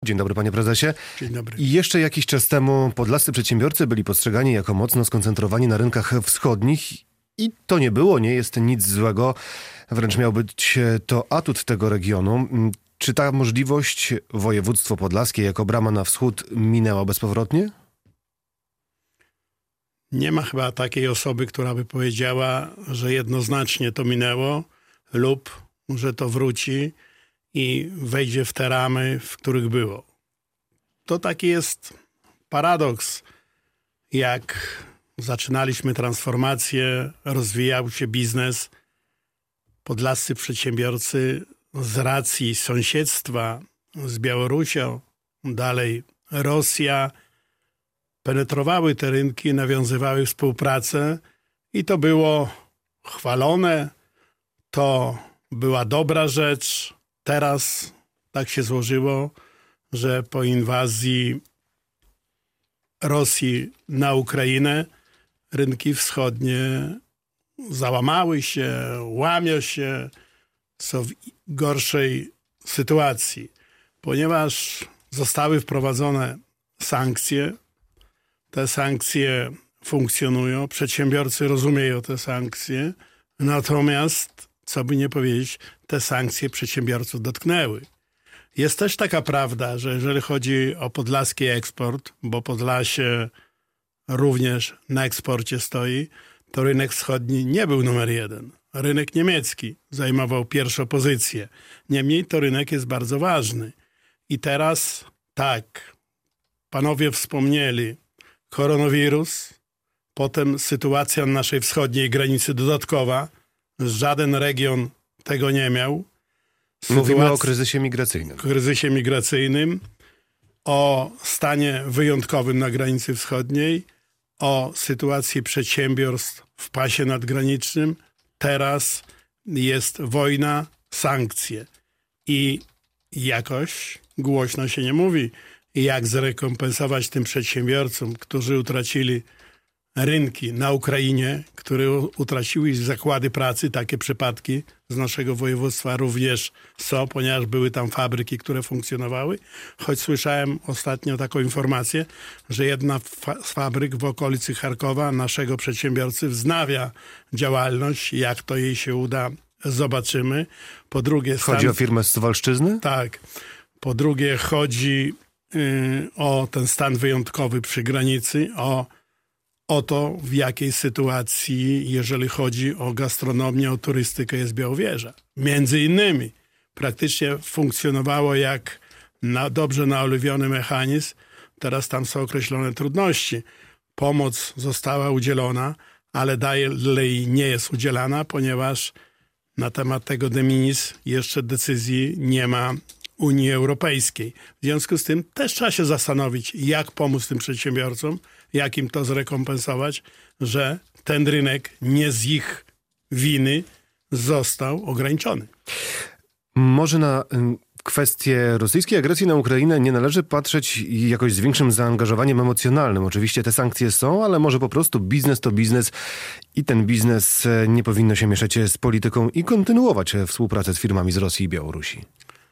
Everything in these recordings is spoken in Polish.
Dzień dobry, panie prezesie. Dzień dobry. I jeszcze jakiś czas temu podlascy przedsiębiorcy byli postrzegani jako mocno skoncentrowani na rynkach wschodnich i to nie jest nic złego. Wręcz miał być to atut tego regionu. Czy ta możliwość województwo podlaskie jako brama na wschód minęła bezpowrotnie? Nie ma chyba takiej osoby, która by powiedziała, że jednoznacznie to minęło lub że to wróci i wejdzie w te ramy, w których było. To taki jest paradoks. Jak zaczynaliśmy transformację, rozwijał się biznes, podlascy przedsiębiorcy z racji sąsiedztwa z Białorusią, dalej Rosja, penetrowały te rynki, nawiązywały współpracę i to było chwalone, to była dobra rzecz. Teraz tak się złożyło, że po inwazji Rosji na Ukrainę rynki wschodnie załamały się, łamią się, są w gorszej sytuacji, ponieważ zostały wprowadzone sankcje. Te sankcje funkcjonują, przedsiębiorcy rozumieją te sankcje, natomiast, co by nie powiedzieć, te sankcje przedsiębiorców dotknęły. Jest też taka prawda, że jeżeli chodzi o podlaski eksport, bo Podlasie również na eksporcie stoi, to rynek wschodni nie był numer jeden. Rynek niemiecki zajmował pierwszą pozycję. Niemniej to rynek jest bardzo ważny. I teraz tak, panowie wspomnieli, koronawirus, potem sytuacja na naszej wschodniej granicy dodatkowa. Żaden region tego nie miał. Mówimy o kryzysie migracyjnym. Kryzysie migracyjnym, o stanie wyjątkowym na granicy wschodniej, o sytuacji przedsiębiorstw w pasie nadgranicznym. Teraz jest wojna, sankcje. I jakoś głośno się nie mówi, jak zrekompensować tym przedsiębiorcom, którzy utracili rynki na Ukrainie, które utraciły zakłady pracy. Takie przypadki z naszego województwa również są, ponieważ były tam fabryki, które funkcjonowały. Choć słyszałem ostatnio taką informację, że jedna z fabryk w okolicy Charkowa naszego przedsiębiorcy wznawia działalność. Jak to jej się uda, zobaczymy. Po drugie... Chodzi o firmę z Suwalszczyzny? Tak. Po drugie chodzi o ten stan wyjątkowy przy granicy, o to, w jakiej sytuacji, jeżeli chodzi o gastronomię, o turystykę, jest Białowieża. Między innymi praktycznie funkcjonowało jak dobrze naoliwiony mechanizm. Teraz tam są określone trudności. Pomoc została udzielona, ale dalej nie jest udzielana, ponieważ na temat tego de minimis jeszcze decyzji nie ma Unii Europejskiej. W związku z tym też trzeba się zastanowić, jak pomóc tym przedsiębiorcom, jak im to zrekompensować, że ten rynek nie z ich winy został ograniczony. Może na kwestię rosyjskiej agresji na Ukrainę nie należy patrzeć jakoś z większym zaangażowaniem emocjonalnym. Oczywiście te sankcje są, ale może po prostu biznes to biznes i ten biznes nie powinno się mieszać z polityką i kontynuować współpracę z firmami z Rosji i Białorusi.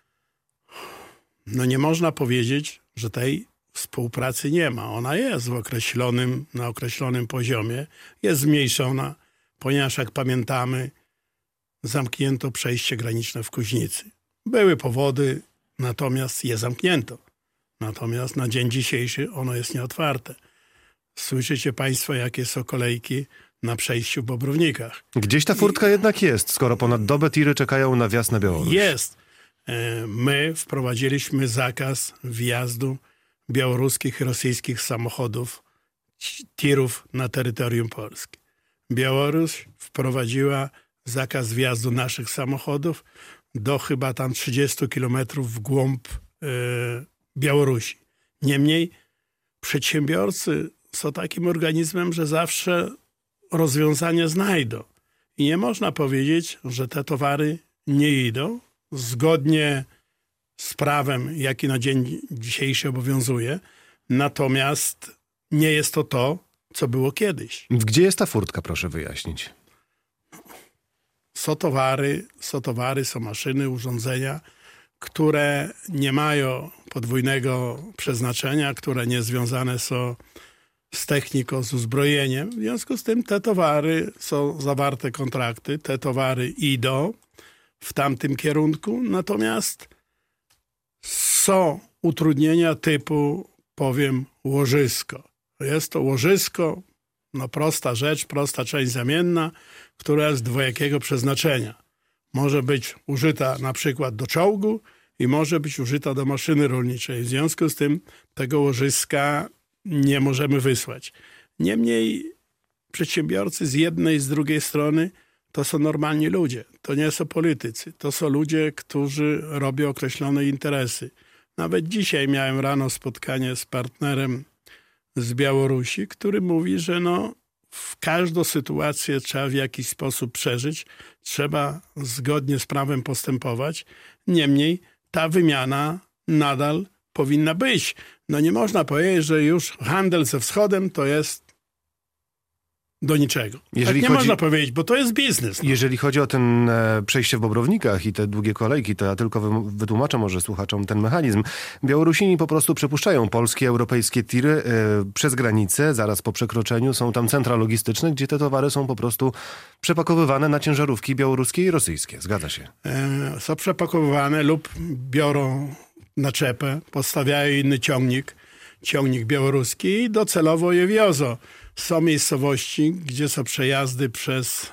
No nie można powiedzieć, że tej współpracy nie ma. Ona jest na określonym poziomie. Jest zmniejszona, ponieważ jak pamiętamy, zamknięto przejście graniczne w Kuźnicy. Były powody, natomiast je zamknięto. Natomiast na dzień dzisiejszy ono jest nieotwarte. Słyszycie państwo, jakie są kolejki na przejściu w Bobrownikach. Gdzieś ta furtka jednak jest, skoro ponad dobę tiry czekają na wjazd na Białoruś. Jest. My wprowadziliśmy zakaz wjazdu białoruskich i rosyjskich samochodów, tirów na terytorium Polski. Białoruś wprowadziła zakaz wjazdu naszych samochodów do chyba tam 30 kilometrów w głąb Białorusi. Niemniej przedsiębiorcy są takim organizmem, że zawsze rozwiązanie znajdą. I nie można powiedzieć, że te towary nie idą zgodnie z prawem, jaki na dzień dzisiejszy obowiązuje. Natomiast nie jest to, co było kiedyś. Gdzie jest ta furtka, proszę wyjaśnić? Są towary, są maszyny, urządzenia, które nie mają podwójnego przeznaczenia, które nie związane są z techniką, z uzbrojeniem. W związku z tym te towary, są zawarte kontrakty, te towary idą w tamtym kierunku, natomiast są utrudnienia typu, powiem, łożysko. Jest to łożysko, prosta rzecz, prosta część zamienna, która jest dwojakiego przeznaczenia. Może być użyta na przykład do czołgu i może być użyta do maszyny rolniczej. W związku z tym tego łożyska nie możemy wysłać. Niemniej przedsiębiorcy z jednej i z drugiej strony to są normalni ludzie. To nie są politycy. To są ludzie, którzy robią określone interesy. Nawet dzisiaj miałem rano spotkanie z partnerem z Białorusi, który mówi, że w każdą sytuację trzeba w jakiś sposób przeżyć. Trzeba zgodnie z prawem postępować. Niemniej ta wymiana nadal powinna być. Nie można powiedzieć, że już handel ze wschodem to jest do niczego. Można powiedzieć, bo to jest biznes. Jeżeli chodzi o ten przejście w Bobrownikach i te długie kolejki, to ja tylko wytłumaczę może słuchaczom ten mechanizm. Białorusini po prostu przepuszczają polskie, europejskie tiry przez granicę. Zaraz po przekroczeniu są tam centra logistyczne, gdzie te towary są po prostu przepakowywane na ciężarówki białoruskie i rosyjskie. Zgadza się. Są przepakowywane lub biorą naczepę, postawiają inny ciągnik białoruski i docelowo je wiozą. Są miejscowości, gdzie są przejazdy z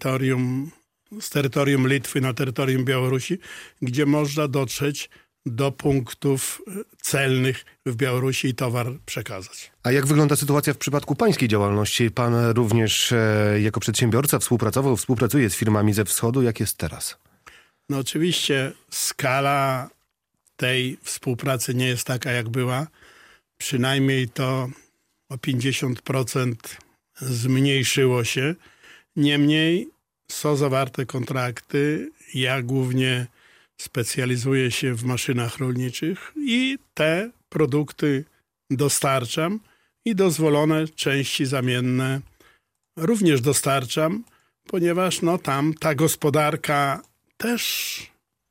terytorium Litwy na terytorium Białorusi, gdzie można dotrzeć do punktów celnych w Białorusi i towar przekazać. A jak wygląda sytuacja w przypadku pańskiej działalności? Pan również jako przedsiębiorca współpracuje z firmami ze wschodu. Jak jest teraz? Oczywiście skala tej współpracy nie jest taka, jak była. Przynajmniej to o 50% zmniejszyło się. Niemniej są zawarte kontrakty. Ja głównie specjalizuję się w maszynach rolniczych i te produkty dostarczam i dozwolone części zamienne również dostarczam, ponieważ tam ta gospodarka też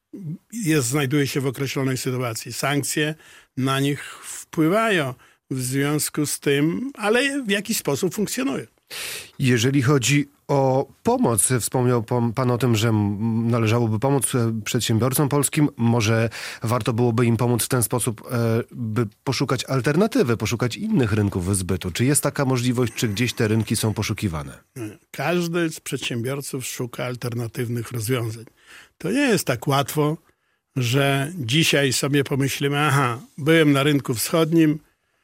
znajduje się w określonej sytuacji. Sankcje na nich wpływają. W związku z tym, ale w jakiś sposób funkcjonuje. Jeżeli chodzi o pomoc, wspomniał pan o tym, że należałoby pomóc przedsiębiorcom polskim. Może warto byłoby im pomóc w ten sposób, by poszukać alternatywy, poszukać innych rynków zbytu. Czy jest taka możliwość, czy gdzieś te rynki są poszukiwane? Każdy z przedsiębiorców szuka alternatywnych rozwiązań. To nie jest tak łatwo, że dzisiaj sobie pomyślimy, byłem na rynku wschodnim,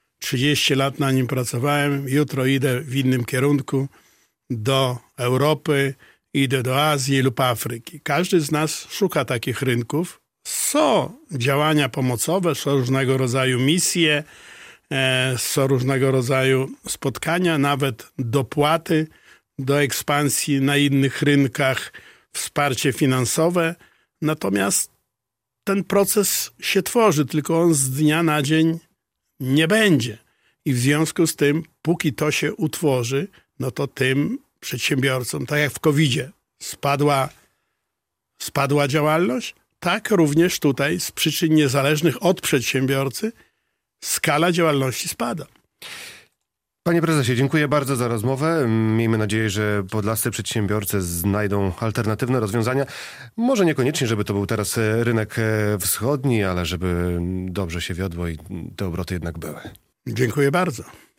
30 lat na nim pracowałem, jutro idę w innym kierunku do Europy, idę do Azji lub Afryki. Każdy z nas szuka takich rynków. Są działania pomocowe, są różnego rodzaju misje, są różnego rodzaju spotkania, nawet dopłaty do ekspansji na innych rynkach, wsparcie finansowe. Natomiast ten proces się tworzy, tylko on z dnia na dzień nie będzie. I w związku z tym, póki to się utworzy, to tym przedsiębiorcom, tak jak w COVID-zie, spadła działalność, tak również tutaj z przyczyn niezależnych od przedsiębiorcy skala działalności spada. Panie prezesie, dziękuję bardzo za rozmowę. Miejmy nadzieję, że podlascy przedsiębiorcy znajdą alternatywne rozwiązania. Może niekoniecznie, żeby to był teraz rynek wschodni, ale żeby dobrze się wiodło i te obroty jednak były. Dziękuję bardzo.